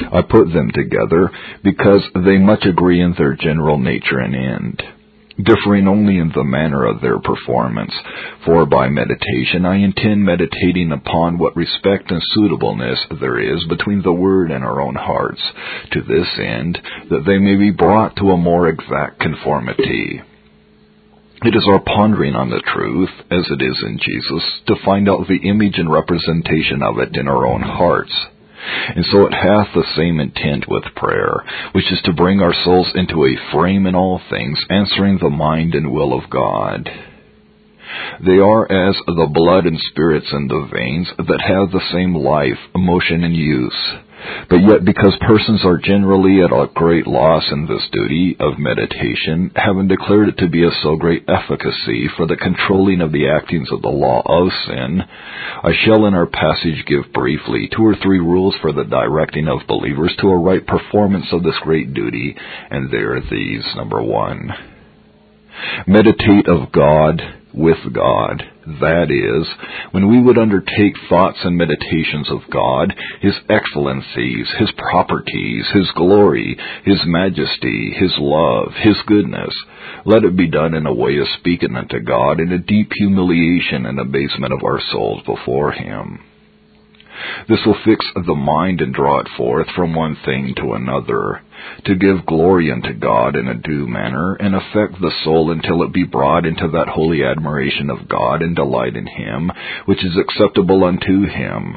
I put them together because they much agree in their general nature and end, differing only in the manner of their performance. For by meditation I intend meditating upon what respect and suitableness there is between the Word and our own hearts, to this end that they may be brought to a more exact conformity. It is our pondering on the truth, as it is in Jesus, to find out the image and representation of it in our own hearts. And so it hath the same intent with prayer, which is to bring our souls into a frame in all things, answering the mind and will of God. They are as the blood and spirits in the veins that have the same life, motion, and use. But yet, because persons are generally at a great loss in this duty of meditation, having declared it to be of so great efficacy for the controlling of the actings of the law of sin, I shall in our passage give briefly 2 or 3 rules for the directing of believers to a right performance of this great duty, and they are these. Number 1, meditate of God with God. That is, when we would undertake thoughts and meditations of God, His excellencies, His properties, His glory, His majesty, His love, His goodness, let it be done in a way of speaking unto God in a deep humiliation and abasement of our souls before Him. This will fix the mind and draw it forth from one thing to another, to give glory unto God in a due manner, and affect the soul until it be brought into that holy admiration of God and delight in Him, which is acceptable unto Him.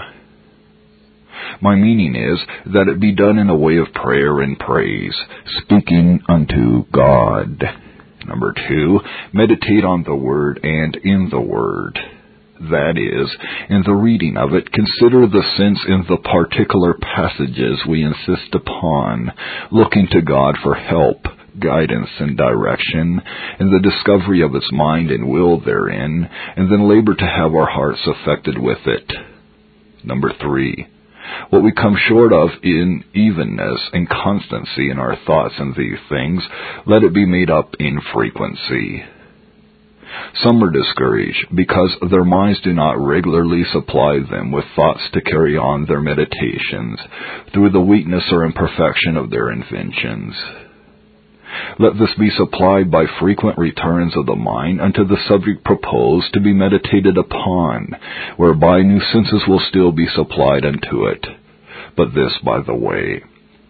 My meaning is that it be done in a way of prayer and praise, speaking unto God. Number 2, meditate on the Word and in the Word. That is, in the reading of it, consider the sense in the particular passages we insist upon, looking to God for help, guidance, and direction, and the discovery of its mind and will therein, and then labor to have our hearts affected with it. Number 3, what we come short of in evenness and constancy in our thoughts in these things, let it be made up in frequency. Some are discouraged because their minds do not regularly supply them with thoughts to carry on their meditations through the weakness or imperfection of their inventions. Let this be supplied by frequent returns of the mind unto the subject proposed to be meditated upon, whereby new senses will still be supplied unto it. But this by the way.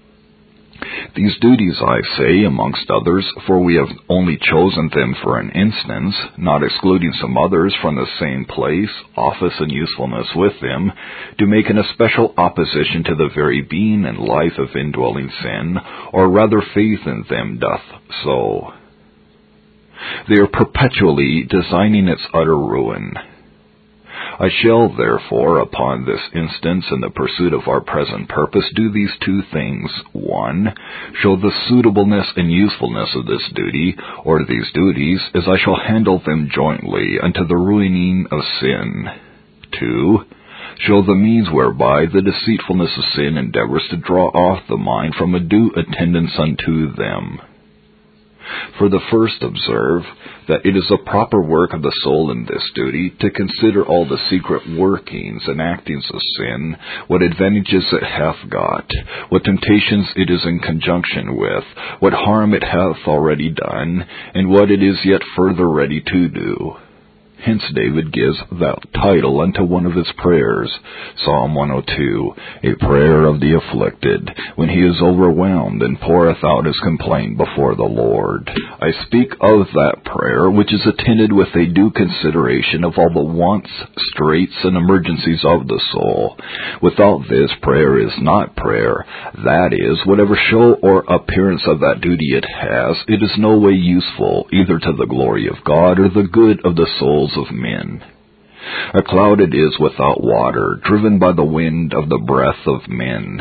These duties, I say, amongst others, for we have only chosen them for an instance, not excluding some others from the same place, office, and usefulness with them, do make an especial opposition to the very being and life of indwelling sin, or rather faith in them doth so. They are perpetually designing its utter ruin. I shall, therefore, upon this instance in the pursuit of our present purpose, do these 2 things. 1, show the suitableness and usefulness of this duty, or these duties, as I shall handle them jointly unto the ruining of sin. 2, show the means whereby the deceitfulness of sin endeavors to draw off the mind from a due attendance unto them. For the first, observe that it is a proper work of the soul in this duty to consider all the secret workings and actings of sin, what advantages it hath got, what temptations it is in conjunction with, what harm it hath already done, and what it is yet further ready to do. Hence David gives that title unto one of his prayers, Psalm 102, a prayer of the afflicted, when he is overwhelmed and poureth out his complaint before the Lord. I speak of that prayer, which is attended with a due consideration of all the wants, straits, and emergencies of the soul. Without this, prayer is not prayer. That is, whatever show or appearance of that duty it has, it is no way useful, either to the glory of God or the good of the souls of men. A cloud it is without water, driven by the wind of the breath of men.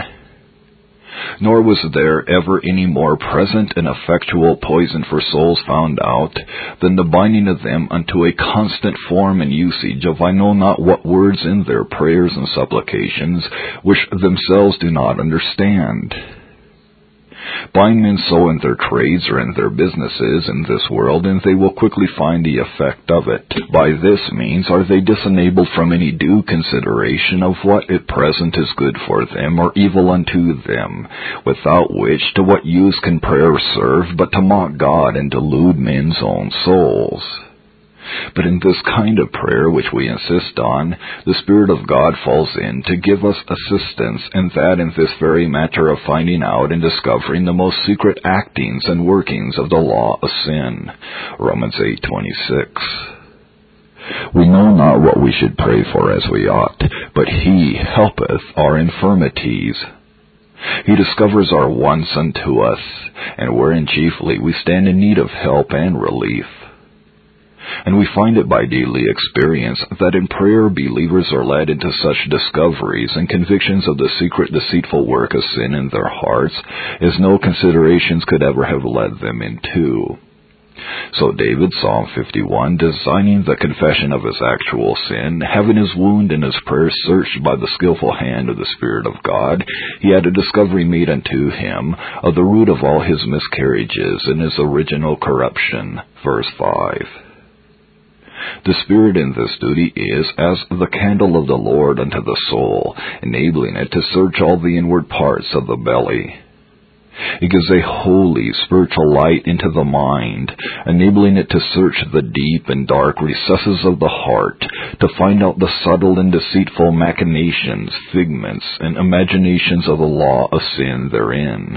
Nor was there ever any more present and effectual poison for souls found out than the binding of them unto a constant form and usage of I know not what words in their prayers and supplications, which themselves do not understand. Blind men sow in their trades or in their businesses in this world, and they will quickly find the effect of it. By this means are they disenabled from any due consideration of what at present is good for them or evil unto them, without which to what use can prayer serve but to mock God and delude men's own souls? But in this kind of prayer which we insist on, the Spirit of God falls in to give us assistance, and that in this very matter of finding out and discovering the most secret actings and workings of the law of sin. Romans 8:26. We know not what we should pray for as we ought, but He helpeth our infirmities. He discovers our wants unto us, and wherein chiefly we stand in need of help and relief. And we find it by daily experience that in prayer believers are led into such discoveries and convictions of the secret deceitful work of sin in their hearts as no considerations could ever have led them into. So David, Psalm 51, designing the confession of his actual sin, having his wound and his prayer searched by the skillful hand of the Spirit of God, he had a discovery made unto him of the root of all his miscarriages and his original corruption. Verse 5. The Spirit in this duty is as the candle of the Lord unto the soul, enabling it to search all the inward parts of the belly. It gives a holy spiritual light into the mind, enabling it to search the deep and dark recesses of the heart, to find out the subtle and deceitful machinations, figments, and imaginations of the law of sin therein.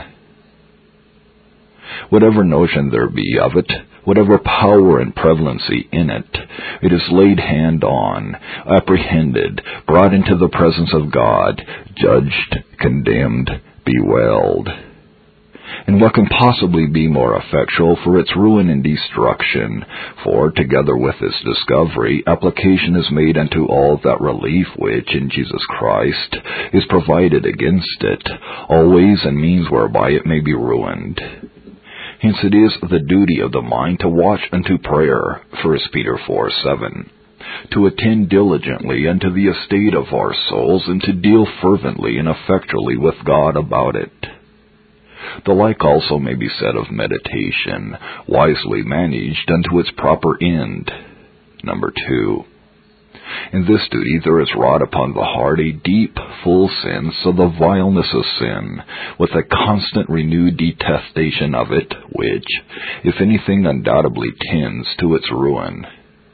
Whatever notion there be of it, whatever power and prevalency in it, it is laid hand on, apprehended, brought into the presence of God, judged, condemned, bewailed. And what can possibly be more effectual for its ruin and destruction? For, together with its discovery, application is made unto all that relief which, in Jesus Christ, is provided against it, all ways and means whereby it may be ruined. Hence it is the duty of the mind to watch unto prayer, 1 Peter 4:7, to attend diligently unto the estate of our souls, and to deal fervently and effectually with God about it. The like also may be said of meditation, wisely managed unto its proper end. Number 2. In this duty there is wrought upon the heart a deep, full sense of the vileness of sin, with a constant renewed detestation of it, which, if anything, undoubtedly tends to its ruin.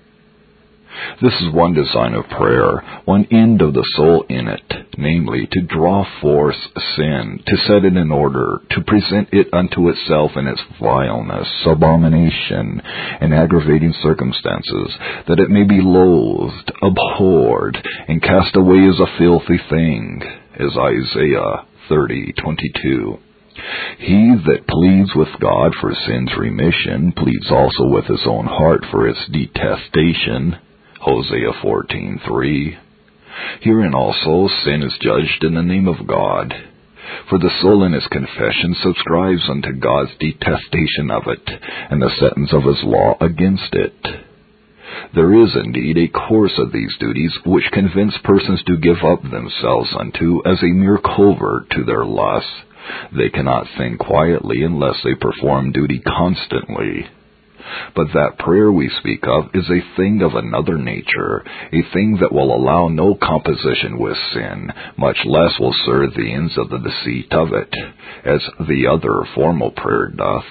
This is one design of prayer, one end of the soul in it, namely, to draw forth sin, to set it in order, to present it unto itself in its vileness, abomination, and aggravating circumstances, that it may be loathed, abhorred, and cast away as a filthy thing, as Isaiah 30:22. He that pleads with God for sin's remission pleads also with his own heart for its detestation, Hosea 14:3. Herein also sin is judged in the name of God, for the soul in his confession subscribes unto God's detestation of it, and the sentence of his law against it. There is indeed a course of these duties which convince persons to give up themselves unto as a mere covert to their lusts. They cannot think quietly unless they perform duty constantly. But that prayer we speak of is a thing of another nature, a thing that will allow no composition with sin, much less will serve the ends of the deceit of it, as the other formal prayer doth.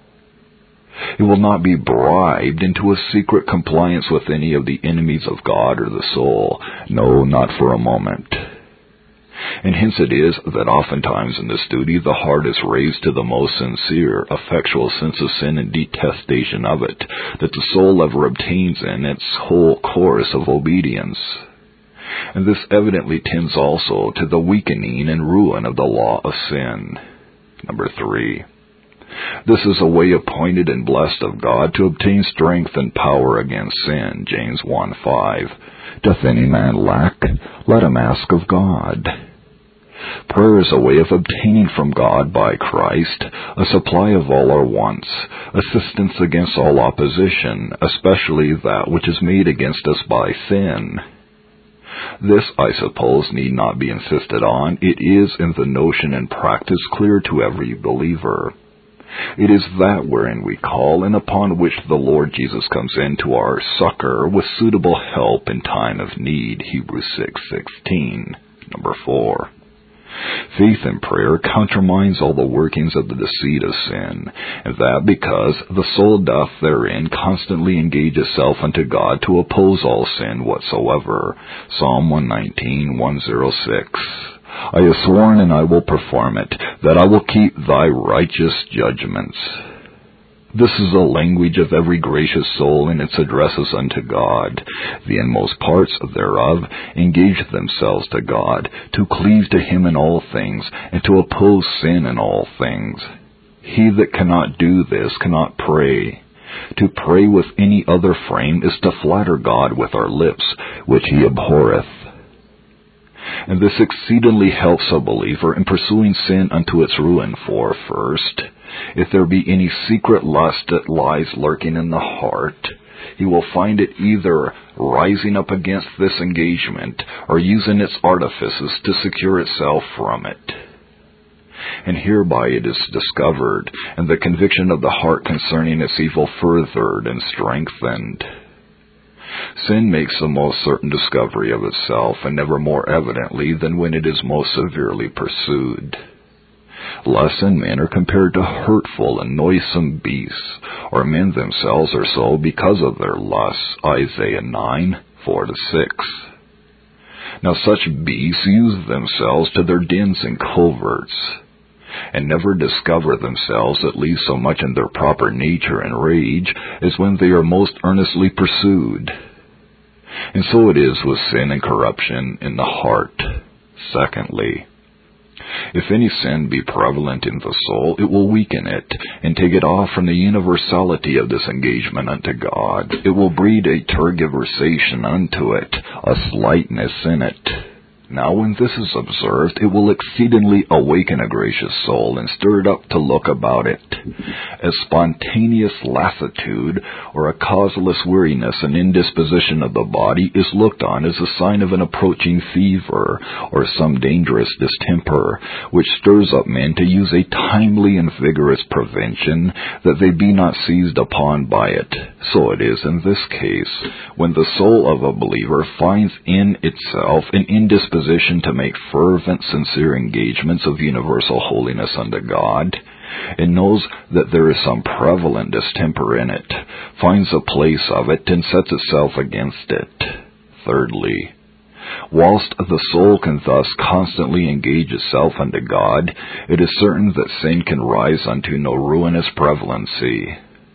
It will not be bribed into a secret compliance with any of the enemies of God or the soul, no, not for a moment. And hence it is that oftentimes in this duty the heart is raised to the most sincere, effectual sense of sin and detestation of it, that the soul ever obtains in its whole course of obedience. And this evidently tends also to the weakening and ruin of the law of sin. Number 3. This is a way appointed and blessed of God to obtain strength and power against sin, James 1:5. Doth any man lack? Let him ask of God. Prayer is a way of obtaining from God by Christ a supply of all our wants, assistance against all opposition, especially that which is made against us by sin. This, I suppose, need not be insisted on. It is in the notion and practice clear to every believer. It is that wherein we call and upon which the Lord Jesus comes in to our succor with suitable help in time of need. Hebrews 6:16. Number 4. Faith and prayer countermines all the workings of the deceit of sin, and that because the soul doth therein constantly engage itself unto God to oppose all sin whatsoever. Psalm 119:106. I have sworn, and I will perform it, that I will keep thy righteous judgments. This is the language of every gracious soul in its addresses unto God. The inmost parts thereof engage themselves to God, to cleave to him in all things, and to oppose sin in all things. He that cannot do this cannot pray. To pray with any other frame is to flatter God with our lips, which he abhorreth. And this exceedingly helps a believer in pursuing sin unto its ruin. For, first, if there be any secret lust that lies lurking in the heart, he will find it either rising up against this engagement or using its artifices to secure itself from it. And hereby it is discovered, and the conviction of the heart concerning its evil furthered and strengthened. Sin makes the most certain discovery of itself, and never more evidently than when it is most severely pursued. Lust and men are compared to hurtful and noisome beasts, or men themselves are so because of their lusts. Isaiah 9:4-6. Now such beasts use themselves to their dens and coverts, and never discover themselves at least so much in their proper nature and rage as when they are most earnestly pursued. And so it is with sin and corruption in the heart. Secondly, if any sin be prevalent in the soul, it will weaken it, and take it off from the universality of this engagement unto God. It will breed a tergiversation unto it, a slightness in it. Now when this is observed, it will exceedingly awaken a gracious soul, and stir it up to look about it. A spontaneous lassitude, or a causeless weariness and indisposition of the body, is looked on as a sign of an approaching fever, or some dangerous distemper, which stirs up men to use a timely and vigorous prevention, that they be not seized upon by it. So it is in this case, when the soul of a believer finds in itself an indisposition to make fervent, sincere engagements of universal holiness unto God, and knows that there is some prevalent distemper in it, finds a place of it, and sets itself against it. Thirdly, whilst the soul can thus constantly engage itself unto God, it is certain that sin can rise unto no ruinous prevalency.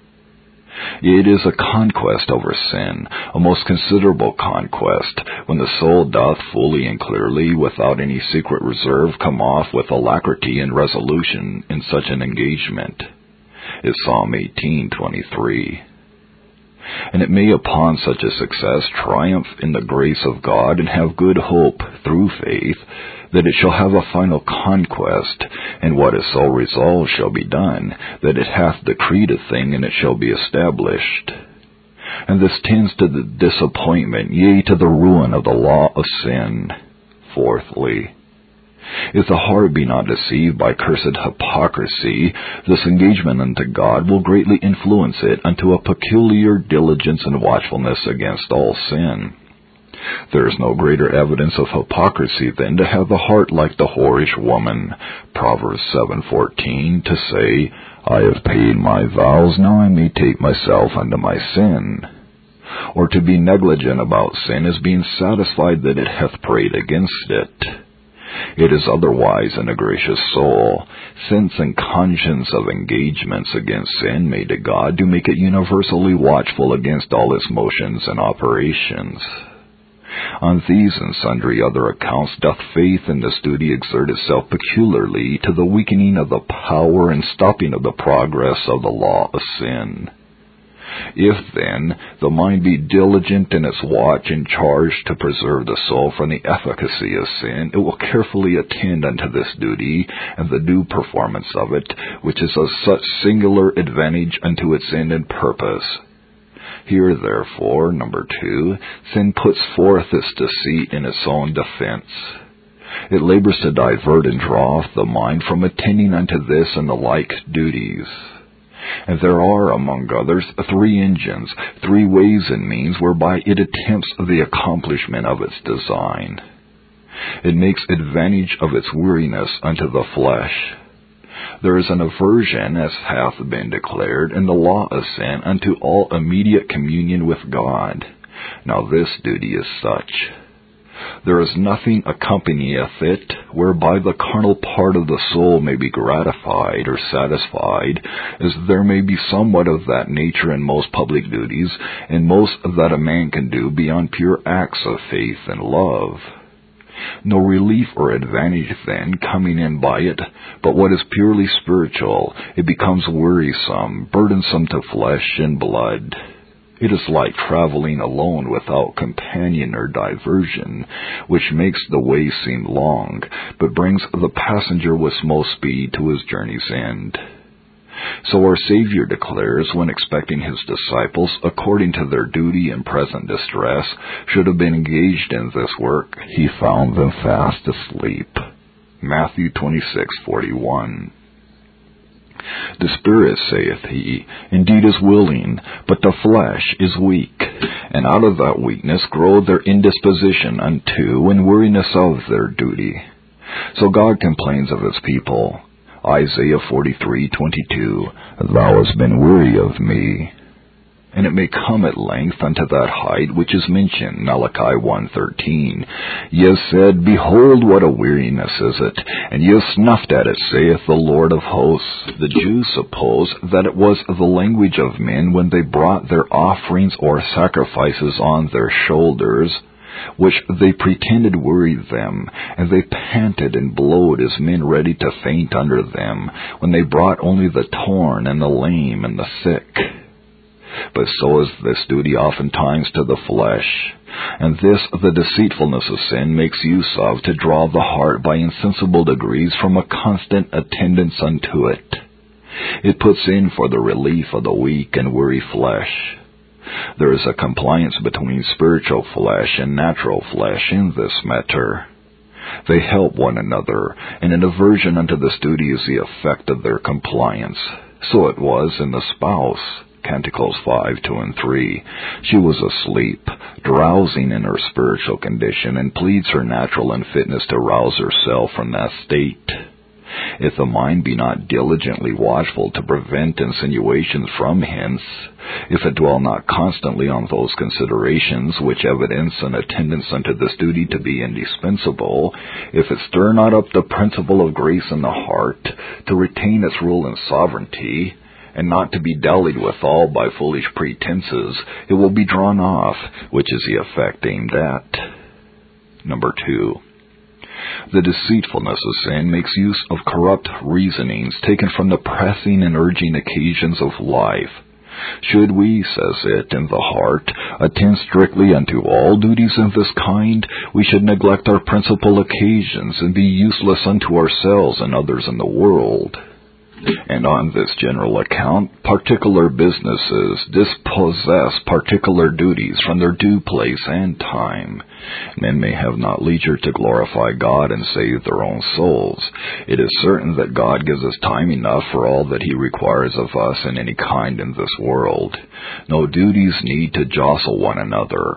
It is a conquest over sin, a most considerable conquest, when the soul doth fully and clearly, without any secret reserve, come off with alacrity and resolution in such an engagement, is Psalm 18:23. And it may upon such a success triumph in the grace of God, and have good hope, through faith, that it shall have a final conquest, and what is so resolved shall be done, that it hath decreed a thing, and it shall be established. And this tends to the disappointment, yea, to the ruin of the law of sin. Fourthly, if the heart be not deceived by cursed hypocrisy, this engagement unto God will greatly influence it unto a peculiar diligence and watchfulness against all sin. There is no greater evidence of hypocrisy than to have the heart like the whorish woman, Proverbs 7:14, to say, I have paid my vows, now I may take myself unto my sin. Or to be negligent about sin as being satisfied that it hath prayed against it. It is otherwise in a gracious soul. Sense and conscience of engagements against sin made to God do make it universally watchful against all its motions and operations. On these and sundry other accounts doth faith in this duty exert itself peculiarly to the weakening of the power and stopping of the progress of the law of sin. If, then, the mind be diligent in its watch and charged to preserve the soul from the efficacy of sin, it will carefully attend unto this duty and the due performance of it, which is of such singular advantage unto its end and purpose. Here, therefore, number 2, sin puts forth its deceit in its own defense. It labors to divert and draw off the mind from attending unto this and the like duties. And there are, among others, 3 engines, 3 ways and means whereby it attempts the accomplishment of its design. It makes advantage of its weariness unto the flesh. There is an aversion, as hath been declared in the law of sin, unto all immediate communion with God. Now this duty is such. There is nothing accompanieth it, whereby the carnal part of the soul may be gratified or satisfied, as there may be somewhat of that nature in most public duties, and most that a man can do beyond pure acts of faith and love. No relief or advantage then coming in by it, but what is purely spiritual, it becomes wearisome, burdensome to flesh and blood. It is like traveling alone without companion or diversion, which makes the way seem long, but brings the passenger with most speed to his journey's end. So our Savior declares, when expecting his disciples, according to their duty and present distress, should have been engaged in this work, he found them fast asleep. Matthew 26:41. The Spirit, saith he, indeed is willing, but the flesh is weak. And out of that weakness groweth their indisposition unto and weariness of their duty. So God complains of his people. Isaiah 43:22, Thou hast been weary of me. And it may come at length unto that height which is mentioned, Malachi 1:13. Ye have said, Behold, what a weariness is it, and ye have snuffed at it, saith the Lord of hosts. The Jews supposed that it was the language of men when they brought their offerings or sacrifices on their shoulders, which they pretended wearied them, and they panted and blowed as men ready to faint under them, when they brought only the torn and the lame and the sick. But so is this duty oftentimes to the flesh, and this the deceitfulness of sin makes use of to draw the heart by insensible degrees from a constant attendance unto it. It puts in for the relief of the weak and weary flesh. There is a compliance between spiritual flesh and natural flesh in this matter. They help one another, and an aversion unto this duty is the effect of their compliance. So it was in the spouse. Canticles 5:2-3. She was asleep, drowsing in her spiritual condition, and pleads her natural unfitness to rouse herself from that state. If the mind be not diligently watchful to prevent insinuations from hence, if it dwell not constantly on those considerations which evidence an attendance unto this duty to be indispensable, if it stir not up the principle of grace in the heart, to retain its rule and sovereignty, and not to be dallied withal by foolish pretenses, it will be drawn off, which is the effect aimed at. Number 2. The deceitfulness of sin makes use of corrupt reasonings taken from the pressing and urging occasions of life. Should we, says it, in the heart, attend strictly unto all duties of this kind, we should neglect our principal occasions and be useless unto ourselves and others in the world. And on this general account, particular businesses dispossess particular duties from their due place and time. Men may have not leisure to glorify God and save their own souls. It is certain that God gives us time enough for all that he requires of us in any kind in this world. No duties need to jostle one another,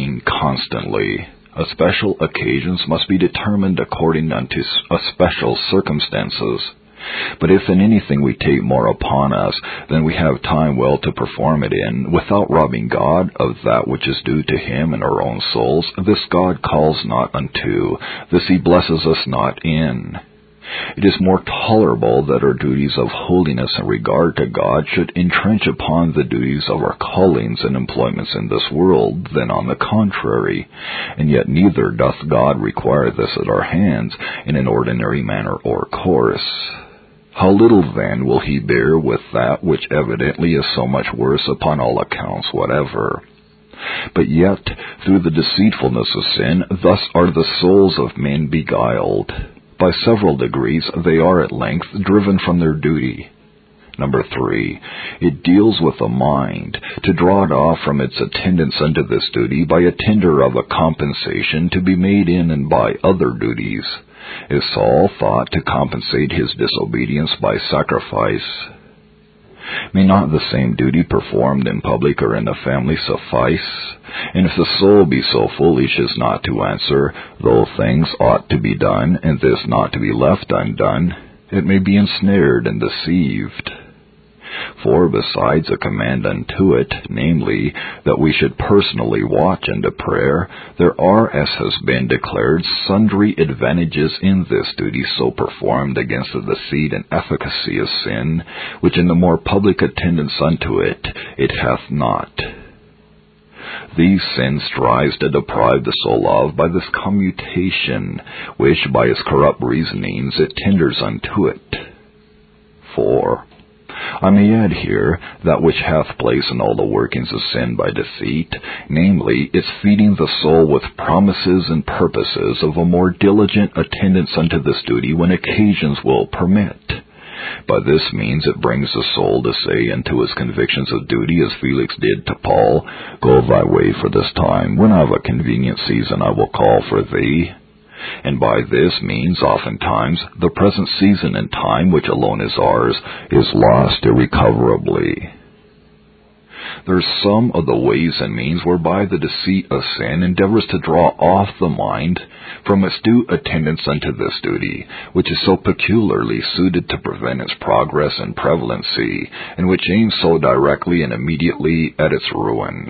constantly. Special occasions must be determined according unto special circumstances. But if in anything we take more upon us than we have time well to perform it in, without robbing God of that which is due to him in our own souls, this God calls not unto, this he blesses us not in. It is more tolerable that our duties of holiness and regard to God should entrench upon the duties of our callings and employments in this world than on the contrary, and yet neither doth God require this at our hands in an ordinary manner or course. How little then will he bear with that which evidently is so much worse upon all accounts whatever? But yet, through the deceitfulness of sin, thus are the souls of men beguiled. By several degrees they are at length driven from their duty. Number 3, it deals with the mind, to draw it off from its attendance unto this duty by a tender of a compensation to be made in and by other duties, as Saul thought to compensate his disobedience by sacrifice. May not the same duty performed in public or in the family suffice? And if the soul be so foolish as not to answer, though things ought to be done, and this not to be left undone, it may be ensnared and deceived. For besides a command unto it, namely, that we should personally watch unto prayer, there are, as has been declared, sundry advantages in this duty so performed against the deceit and efficacy of sin, which in the more public attendance unto it hath not. These sin strives to deprive the soul of by this commutation, which by its corrupt reasonings it tenders unto it. 4. I may add here that which hath place in all the workings of sin by deceit, namely, its feeding the soul with promises and purposes of a more diligent attendance unto this duty when occasions will permit. By this means it brings the soul to say unto his convictions of duty, as Felix did to Paul, Go thy way for this time, when of a convenient season I will call for thee. And by this means, oftentimes, the present season and time, which alone is ours, is lost irrecoverably. There are some of the ways and means whereby the deceit of sin endeavors to draw off the mind from its due attendance unto this duty, which is so peculiarly suited to prevent its progress and prevalency, and which aims so directly and immediately at its ruin.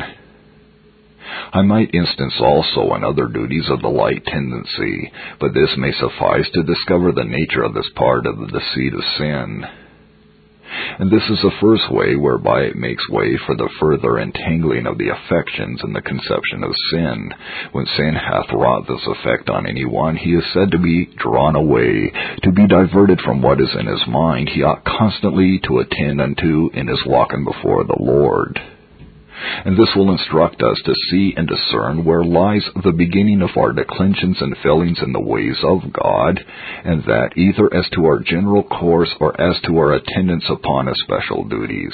I might instance also in other duties of the like tendency, but this may suffice to discover the nature of this part of the deceit of sin. And this is the first way whereby it makes way for the further entangling of the affections and the conception of sin. When sin hath wrought this effect on any one, he is said to be drawn away, to be diverted from what is in his mind he ought constantly to attend unto in his walking before the Lord. And this will instruct us to see and discern where lies the beginning of our declensions and failings in the ways of God, and that either as to our general course or as to our attendance upon especial duties.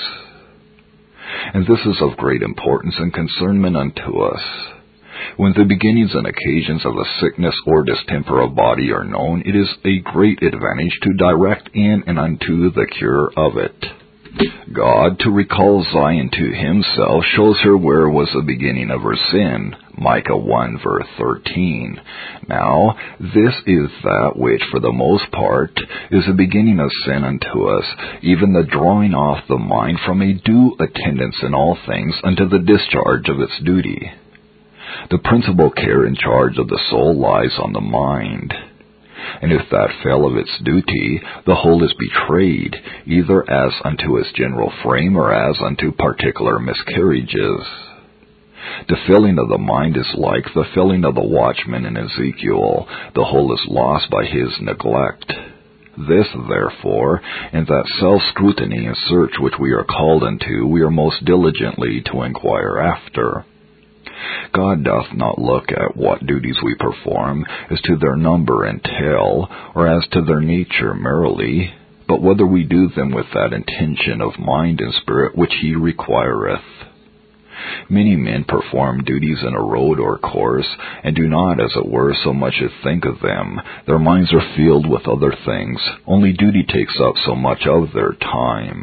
And this is of great importance and concernment unto us. When the beginnings and occasions of a sickness or distemper of body are known, it is a great advantage to direct in and unto the cure of it. God, to recall Zion to himself, shows her where was the beginning of her sin. Micah 1 verse 13. Now, this is that which, for the most part, is the beginning of sin unto us, even the drawing off the mind from a due attendance in all things unto the discharge of its duty. The principal care and charge of the soul lies on the mind. And if that fail of its duty, the whole is betrayed, either as unto its general frame or as unto particular miscarriages. The filling of the mind is like the filling of the watchman in Ezekiel. The whole is lost by his neglect. This, therefore, in that self-scrutiny and search which we are called unto, we are most diligently to inquire after. God doth not look at what duties we perform as to their number and tale, or as to their nature merely, but whether we do them with that intention of mind and spirit which he requireth. Many men perform duties in a road or course, and do not, as it were, so much as think of them. Their minds are filled with other things. Only duty takes up so much of their time.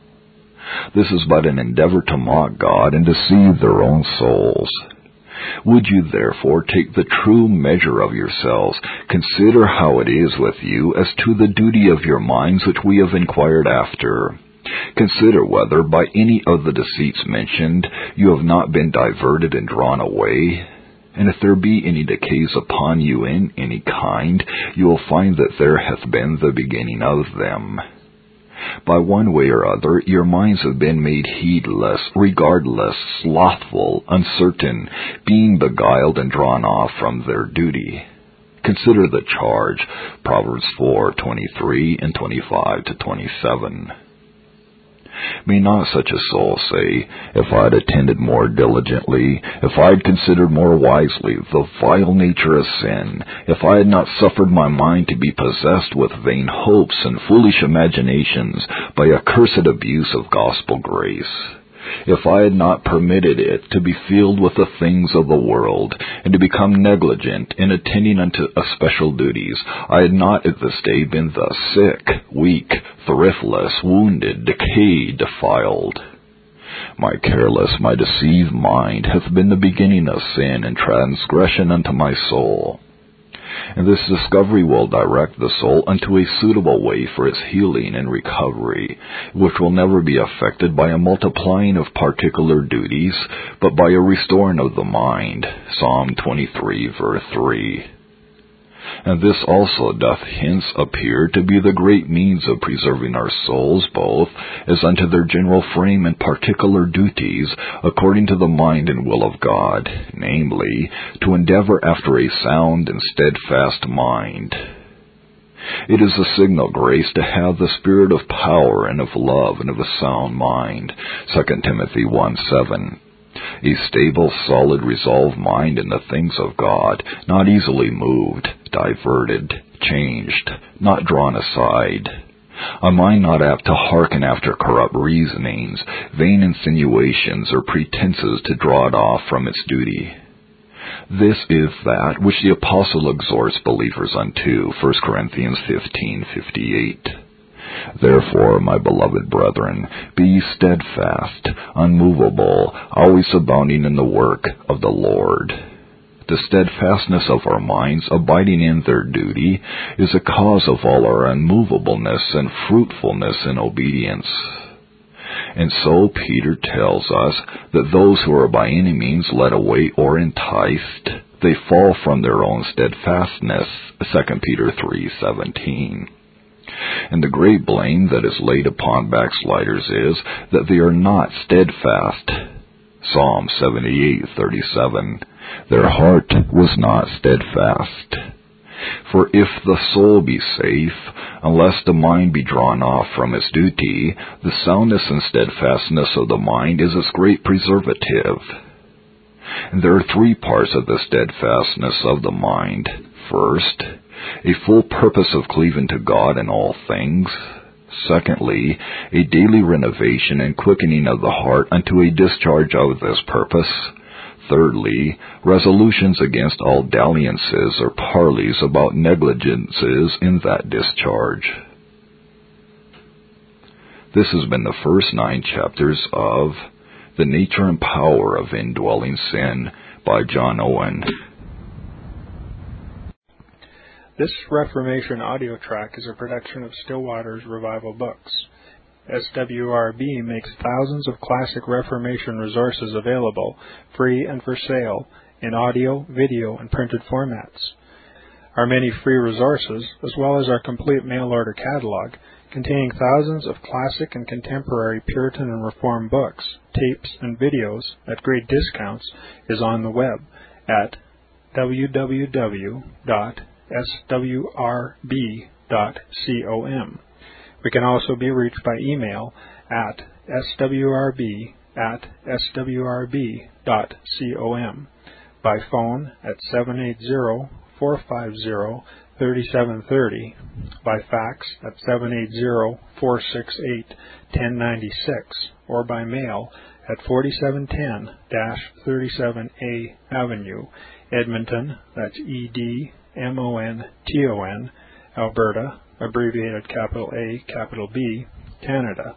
This is but an endeavor to mock God and deceive their own souls. Would you therefore take the true measure of yourselves, consider how it is with you as to the duty of your minds which we have inquired after. Consider whether by any of the deceits mentioned you have not been diverted and drawn away. And if there be any decays upon you in any kind, you will find that there hath been the beginning of them. By one way or other, your minds have been made heedless, regardless, slothful, uncertain, being beguiled and drawn off from their duty. Consider the charge, Proverbs 4:23 and 25 to 27. May not such a soul say, if I had attended more diligently, if I had considered more wisely the vile nature of sin, if I had not suffered my mind to be possessed with vain hopes and foolish imaginations by accursed abuse of gospel grace, if I had not permitted it to be filled with the things of the world, and to become negligent in attending unto special duties, I had not at this day been thus sick, weak, thriftless, wounded, decayed, defiled. My careless, my deceived mind hath been the beginning of sin and transgression unto my soul. And this discovery will direct the soul unto a suitable way for its healing and recovery, which will never be effected by a multiplying of particular duties, but by a restoring of the mind. Psalm 23, verse 3. And this also doth hence appear to be the great means of preserving our souls both as unto their general frame and particular duties, according to the mind and will of God, namely, to endeavor after a sound and steadfast mind. It is a signal grace to have the spirit of power and of love and of a sound mind. 2 Timothy 1:7. A stable, solid, resolved mind in the things of God, not easily moved, diverted, changed, not drawn aside. A mind not apt to hearken after corrupt reasonings, vain insinuations, or pretenses to draw it off from its duty. This is that which the apostle exhorts believers unto, 1 Corinthians 15:58. Therefore, my beloved brethren, be ye steadfast, unmovable, always abounding in the work of the Lord. The steadfastness of our minds, abiding in their duty, is a cause of all our unmovableness and fruitfulness in obedience. And so Peter tells us that those who are by any means led away or enticed, they fall from their own steadfastness, 2 Peter 3:17. And the great blame that is laid upon backsliders is that they are not steadfast. Psalm 78:37. Their heart was not steadfast. For if the soul be safe, unless the mind be drawn off from its duty, the soundness and steadfastness of the mind is its great preservative. And there are three parts of the steadfastness of the mind. First, a full purpose of cleaving to God in all things. Secondly, a daily renovation and quickening of the heart unto a discharge of this purpose. Thirdly, resolutions against all dalliances or parleys about negligences in that discharge. This has been the first 9 chapters of The Nature and Power of Indwelling Sin by John Owen. This Reformation audio track is a production of Stillwater's Revival Books. SWRB makes thousands of classic Reformation resources available, free and for sale, in audio, video, and printed formats. Our many free resources, as well as our complete mail-order catalog, containing thousands of classic and contemporary Puritan and Reform books, tapes, and videos at great discounts, is on the web at www.swrb.com. We can also be reached by email at swrb@swrb.com, by phone at 780-450-3730, by fax at 780-468-1096, or by mail at 4710-37A Avenue, Edmonton, that's Edmonton, Alberta, abbreviated capital A, capital B, Canada,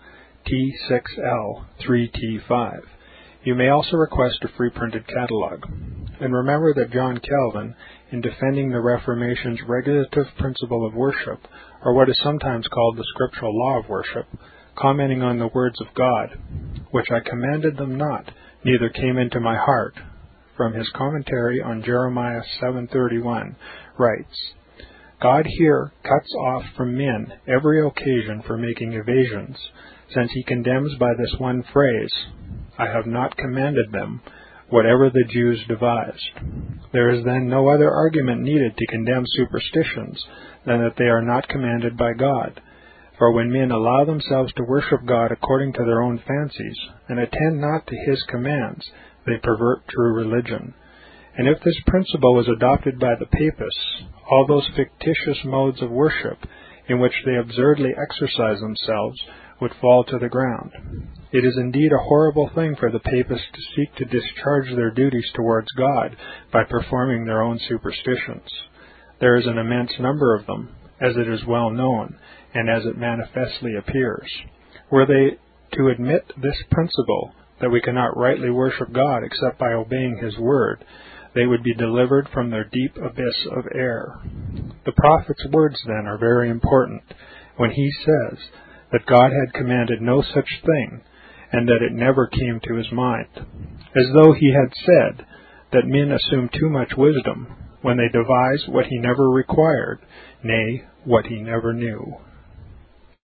T6L3T5. You may also request a free printed catalog. And remember that John Calvin, in defending the Reformation's regulative principle of worship, or what is sometimes called the scriptural law of worship, commenting on the words of God, which I commanded them not, neither came into my heart, from his commentary on Jeremiah 7:31, writes, God here cuts off from men every occasion for making evasions, since he condemns by this one phrase, I have not commanded them, whatever the Jews devised. There is then no other argument needed to condemn superstitions than that they are not commanded by God. For when men allow themselves to worship God according to their own fancies, and attend not to His commands, they pervert true religion. And if this principle was adopted by the Papists, all those fictitious modes of worship in which they absurdly exercise themselves would fall to the ground. It is indeed a horrible thing for the Papists to seek to discharge their duties towards God by performing their own superstitions. There is an immense number of them, as it is well known, and as it manifestly appears. Were they to admit this principle, that we cannot rightly worship God except by obeying His word, they would be delivered from their deep abyss of error. The prophet's words, then, are very important, when he says that God had commanded no such thing, and that it never came to his mind, as though he had said that men assume too much wisdom when they devise what he never required, nay, what he never knew.